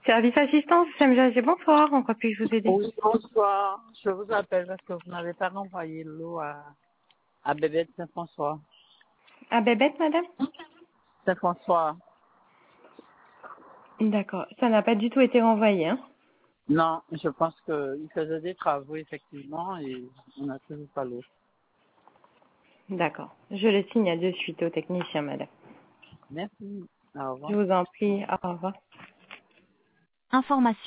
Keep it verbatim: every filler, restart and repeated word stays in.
Service assistance, Sam Jazzy, bonsoir, en quoi puis-je vous aider? Oui, bonsoir. Je vous appelle parce que vous n'avez pas renvoyé l'eau à, à Bébête Saint-François. À Bébête, madame? Saint-François. D'accord, ça n'a pas du tout été renvoyé, hein? Non, je pense qu'il faisait des travaux, effectivement, et on n'a toujours pas l'eau. D'accord, je le signale de suite au technicien, madame. Merci. Au Je revoir. vous en prie, au revoir. Information.